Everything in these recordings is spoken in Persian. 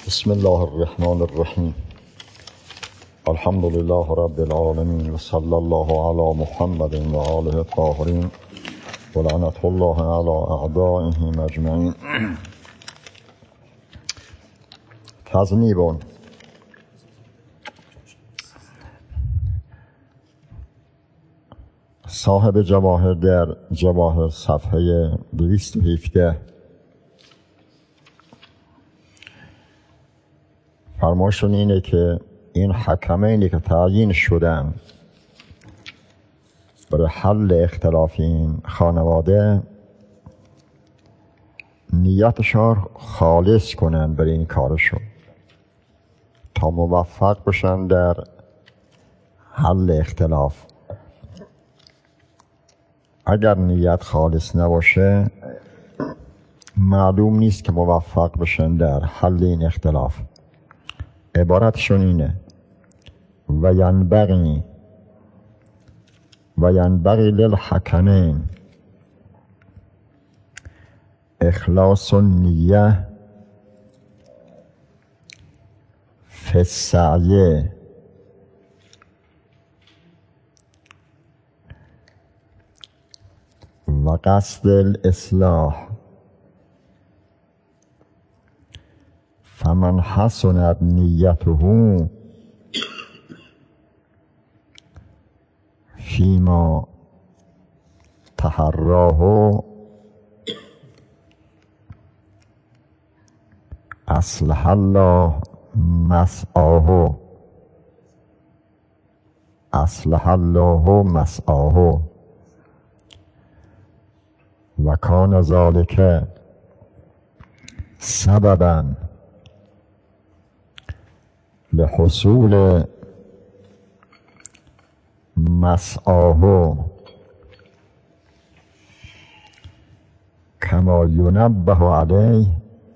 بسم الله الرحمن الرحیم. الحمد لله رب العالمین و صلی الله علی محمد و آله الطاهرین و لعنت الله علی اعدائهم اجمعین. تذنیب. صاحب جواهر در جواهر صفحه 217 فرمایشون اینه که این حکمینی که تعیین شدن برای حل اختلاف این خانواده نیتشان خالص کنن برای این کارشون تا موفق بشن در حل اختلاف. اگر نیت خالص نباشه معلوم نیست که موفق بشن در حل این اختلاف. عبارتشون اینه: و ینبغی للحکمین اخلاص النیه فی السعی و قصد الاصلاح، فمن حسنت نیته فیما تحراه اصلح الله مسعاه و کان ذلک سببا لحصول مسعاه کما ینبه علیه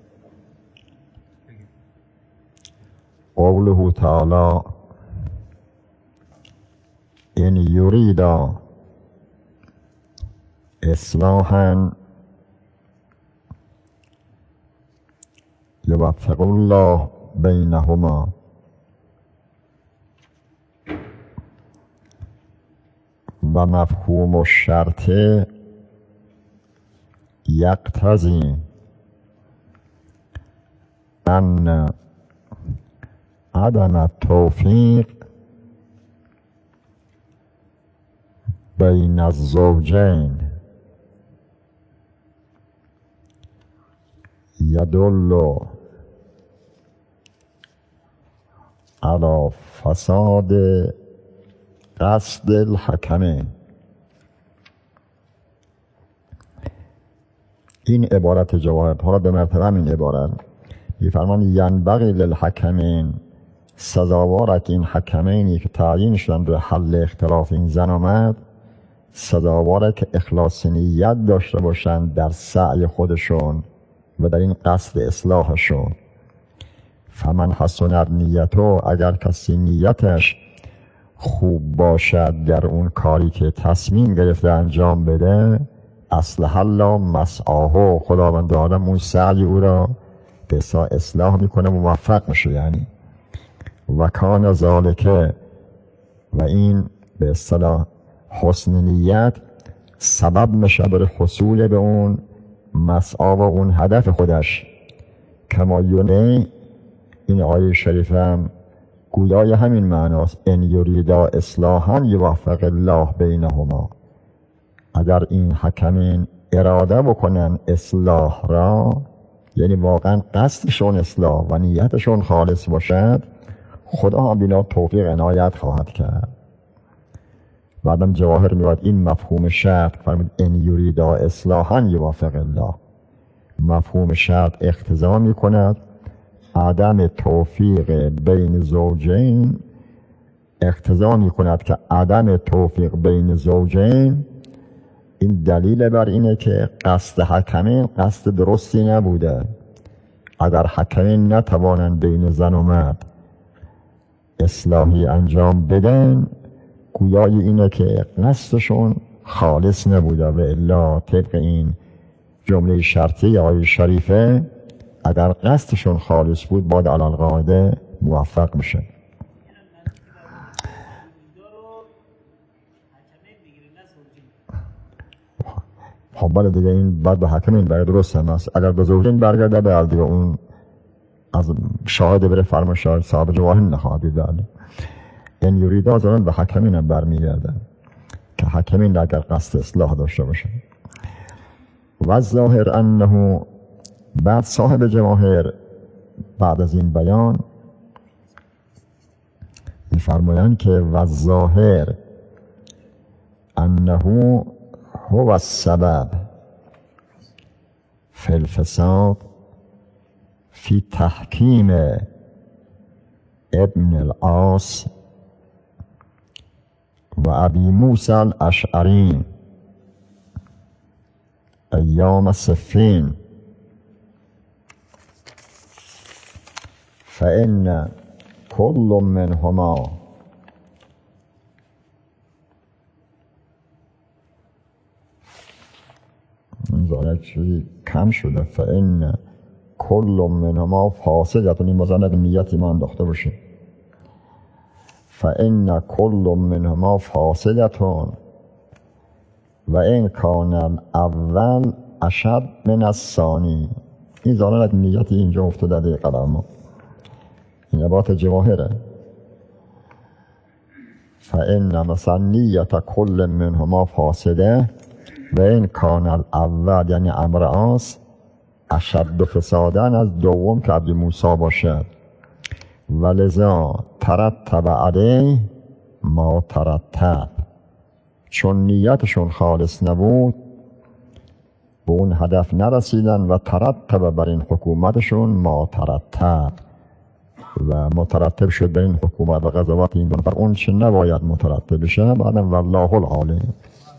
قوله تعالی ان یرید اصلاحا یوفق الله بینهما. و مفهوم الشرط یقتضی ان عدم التوفیق بین الزوجین یدل علی فساد قصد الحکمین. این عبارت جواهر حالا به مرتبه این عبارت میفرمان ینبغی للحکمین، سزاوارت این حکمینی که تعیین شدن به حل اختلاف این زن و مرد، سزاواره که اخلاص نیت داشته باشند در سعی خودشون و در این قصد اصلاحشون. فمن حسنت نیته، اگر کسی نیتش خوب باشد در اون کاری که تصمیم گرفته انجام بده، اصلح الله مسعاه، خداوند آدم اون سعی او را به اصلاح میکنه، موفق میشه. یعنی و کان ذالک، و این به اصطلاح حسن نیت سبب میشه برای حصول به اون مسعا و اون هدف خودش. کما یونه، این آیه شریف هم گویای همین معناست: ان یریدا اصلاحا یوفق الله بینهما. اگر این حکمین اراده بکنن اصلاح را، یعنی واقعا قصدشون اصلاح و نیتشون خالص باشد، خدا هم بینا توفیق عنایت خواهد کرد. بعدم جواهر میاد این مفهوم شرط فرمود ان یریدا اصلاحا یوفق الله. مفهوم شرط اقتضا میکند عدم توفیق بین زوجین، اقتضا میکند که عدم توفیق بین زوجین این دلیل بر اینه که قصد حکمین قصد درستی نبوده. اگر حکمین نتوانند بین زن و مرد اصلاحی انجام بدن، گویای اینه که قصدشون خالص نبوده. و الا طبق این جمله شرطی آیه شریفه اگر قصدشون خالص بود باید علالقاعده موفق بشه. خب بله دیگه این بعد به حکمین برای درست هم است. اگر به زوجین برگرده به دیگه اون از شاهد بره فرما شاهد صاحب جواهر نخواهد بله. این یوریدا زنان به حکمین هم برمیگرده که حکمین اگر قصد اصلاح داشته باشه. و ظاهر انه بعد صاحب جواهر بعد از این بیان میفرمایند که و ظاهر انه هو السبب فی الفساد فی تحکیم ابن العاص و ابی موسی الاشعری ایام صفین فإن كل منهما این چیزی کم شده فإن كل منهما فاسدة این بازنده نیت ایمان داشته باشه فإن كل منهما فاسدة و این کان الاول اشد من الثانی. این ظاهرا نیت اینجا افتاده در قلم این عبارت جواهره. فإن مثلا نیت کل منهما فاسده و این کان الاول یعنی امر عاص اشد فسادن از دوم که عبد موسی باشد و لذا ترتب علیه ما ترتب چون نیتشون خالص نبود به اون هدف نرسیدن و ترتب بر این حکومتشون ما ترتب و مترتب شد بر این حکومت و قضاوت این بر اون چه نباید مترتب بشه بعدم والله العالم.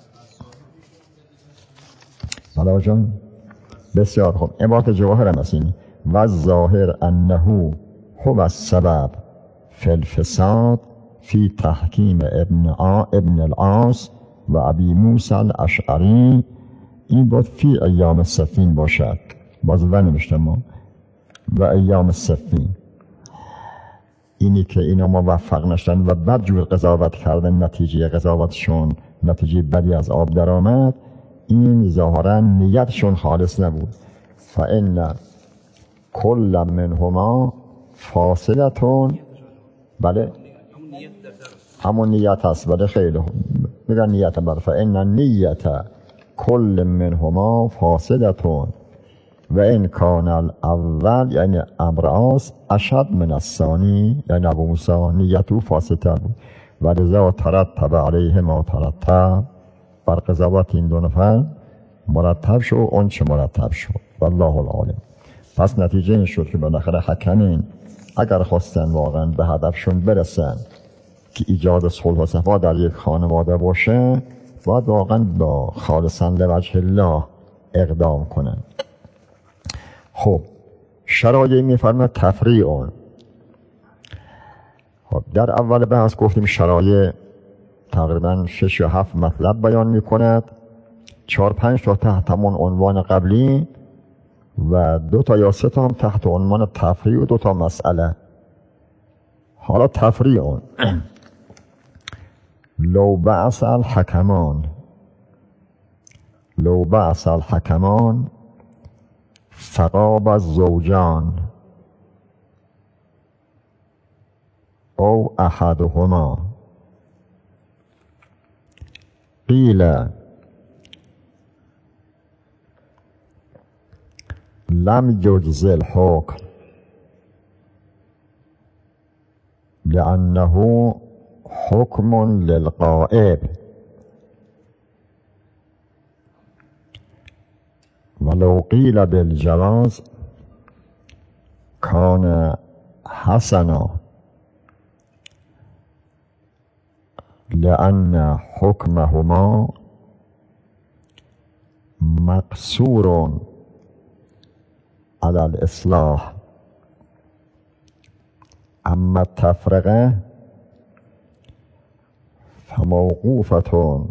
حالا جان بسیار خوب عبارت جواهر هم هستین و ظاهر انه هو السبب فی الفساد فی تحکیم ابن العاص و ابی موسی الاشعری. این باید فی ایام صفین باشد باز و نمیشتم ما و ایام صفین اینی که اینا موفق نشدن و بد جور قضاوت کردن نتیجه قضاوتشون نتیجه بدی از آب در آمد این ظاهرا نیتشون خالص نبود. فإن کل منهما فاسدتون بله همون نیت هست بله خیلی میگن نیت بر فإن نیت کل منهما فاسدتون و این کان الاول یعنی امر عاص اشد من الثانی یعنی ابو موسی نیتو فاسدتر بود و لذا ترتب علیه ما ترتب بر قضاوت این دو نفر مرتب شد اون چه مرتب شد والله العالم. پس نتیجه این شد که بالاخره حکمین اگر خواستن واقعا به هدفشون برسن که ایجاد صلح و صفا در یک خانواده باشه باید واقعا با خالصا لوجه الله اقدام کنن. خب شرایع میفرماید تفریع. خب در اول بحث گفتیم شرایع تقریبا 6 یا 7 مطلب بیان میکند 4-5 تا تحت همون عنوان قبلی و 2 تا یا 3 تا هم تحت عنوان تفریع و 2 تا مسئله. حالا تفریع لو بعث الحکمان فغاب الزوجان او احدهما قیل لم يجز الحكم لأنه حكم للغائب ولو قيل بالجواز كان حسنا لأن حكمهما مقصور على الإصلاح اما التفرقه فموقوفة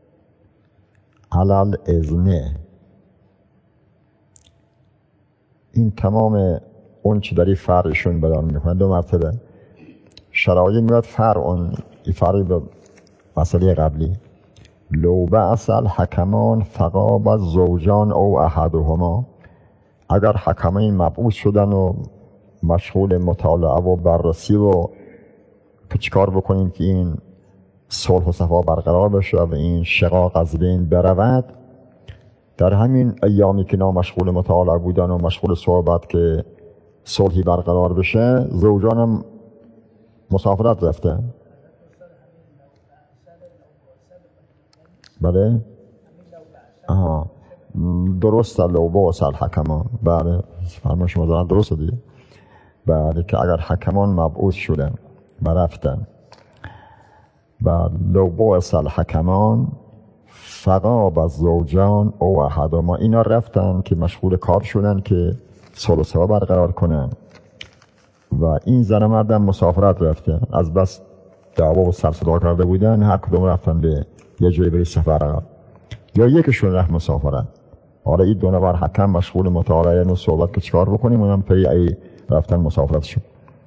على الإذن. این تمام اون چی داری فرعشون بیان میکنه. 2 مرتبه شرایع میاد فرع اون فرعی به مسئله قبلی. لو بعث الحکمان فغاب الزوجان او احدهما، اگر حکمین مبعوث شدن و مشغول مطالعه و بررسی و که چیکار بکنیم که این صلح و صفا برقرار بشه و این شقاق از بین برود، در همین ایامی که مشغول مطالعه بودن و مشغول صحبت که صلحی برقرار بشه، زوجانم مسافرت رفته. بله درست لو بعث الحکمان، بله فرمان شما دارن درست دیگه. بله که اگر حکمان مبعوث شدن و رفتن، بله لو بعث الحکمان فغاب الزوجان او احدهما، اینا رفتن که مشغول کار شدن که صلح و صفا برقرار کنن و این زن و مردم مسافرت رفتن، از بس دعوا و سر صدا کرده بودن، هر کدوم رفتن به یه جایی بری سفر، یا یکشون رفت مسافرت. حالا این 2 نفر حکم مشغول مطالعه و صحبت که چیکار بکنیم، اونم پی رفتن مسافرت شد.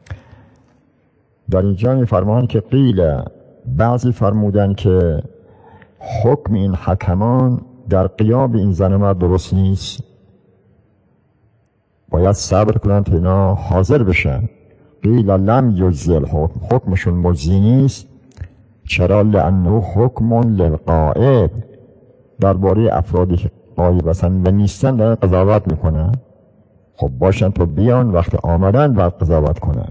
در اینجا میفرمان که قیل، بعضی فرمودن که حکم این حکمان در غیاب این زن و مرد درست نیست، باید صبر کنند تا اینا حاضر بشن. قیل لم یجزی الحکم، حکمشون مجزی نیست. چرا؟ لانه حکم للغائب، درباره افرادی که غایب هستن و نیستن دارن قضاوت میکنن. خب باشن تو بیان، وقت آمدن باید قضاوت کنن.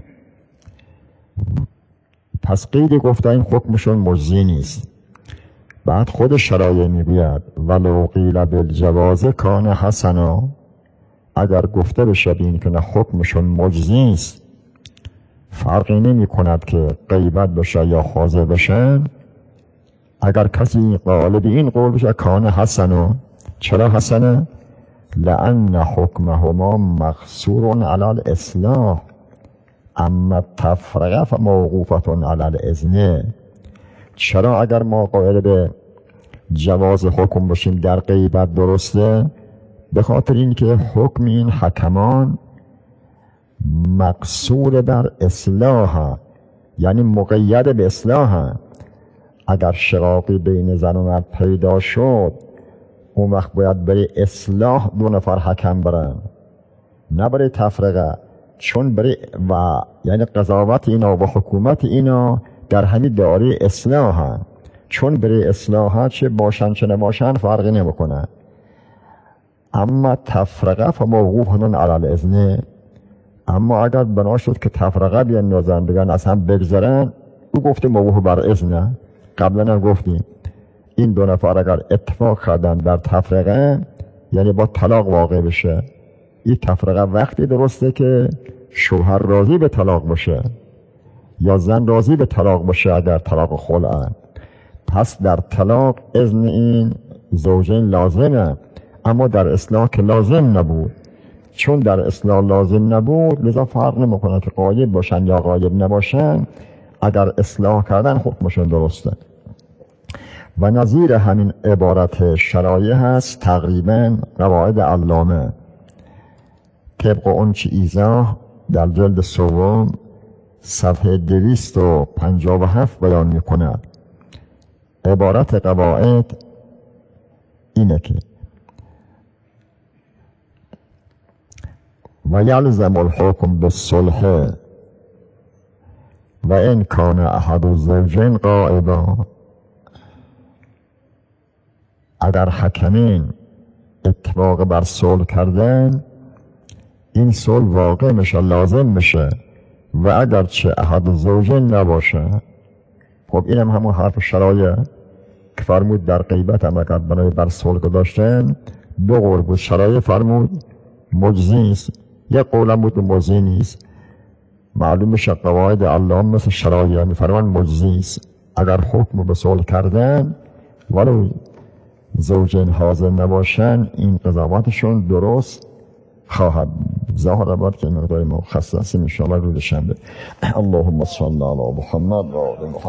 پس قیل گفته این حکمشون مجزی نیست. بعد خود شرایع میگوید ولو قیل بالجواز کان حسنا، اگر گفته بشه این که نه حکمشون مجزی است، فرقی نمی کند که غیبت بشه یا حاضر بشن، اگر کسی قالب این قول بشه کان حسنا. چرا حسنه؟ لأن حکمهما مقصور علی الاصلاح اما التفرقه فموقوفة علی الاذن. چرا اگر ما قائل به جواز حکم باشیم در غیبت درسته؟ به خاطر این که حکم این حکمان مقصور بر اصلاح، یعنی مقید به اصلاح. اگر شقاقی بین زن و مرد پیدا شد، اون وقت باید برای اصلاح 2 نفر حکم برن، نه برای تفرقه. چون برای و یعنی قضاوت اینا و حکومت اینا در همین دایره اصلاح، چون برای اصلاح چه باشن چه نباشن فرقی نمیکنه. اما تفرقه فموقوفة علی الاذن، اما اگر بنا شد که تفرقه بیاندازن بگن از هم بگذرن، او گفته موقوف بر اذن. قبلا هم گفتیم این 2 نفر اگر اتفاق کردن در تفرقه، یعنی با طلاق واقع بشه. این تفرقه وقتی درسته که شوهر راضی به طلاق باشه یا زن راضی به طلاق باشه اگر طلاق خلعه. پس در طلاق اذن این زوجین لازمه، اما در اصلاح که لازم نبود. چون در اصلاح لازم نبود، لذا فرق نمیکنه که غایب باشن یا غایب نباشن، اگر اصلاح کردن حکمشون درسته. و نظیر همین عبارت شرایع هست تقریبا قواعد علامه، طبق اون چه ایضاح در جلد 3 صفحه 257 بیان میکند. عبارت قواعد اینه که و یلزم الحکم بالصلح و ان کان احد الزوجین غائبا، اگر حکمین اتفاق بر صلح کردن، این صلح واقع میشه، لازم میشه، و اگر چه احد الزوجین نباشه. خب اینم همون حرف شرایع که فرمود در غیبت هم اگر بنای بر صلح داشتن 2 قول بود. شرایع فرمود مجزی است، یک قولم بود مجزی نیست. معلوم میشه قواعد علام مثل شرایع میفرمان مجزی است. اگر حکم به صلح کردن ولو زوجین حاضر نباشن، این قضاوتشون درست خواهد. ظاهر آباد که مقدار ما خصاصی ان شاء الله روز شنبه. اللهم صل علی محمد و آل محمد.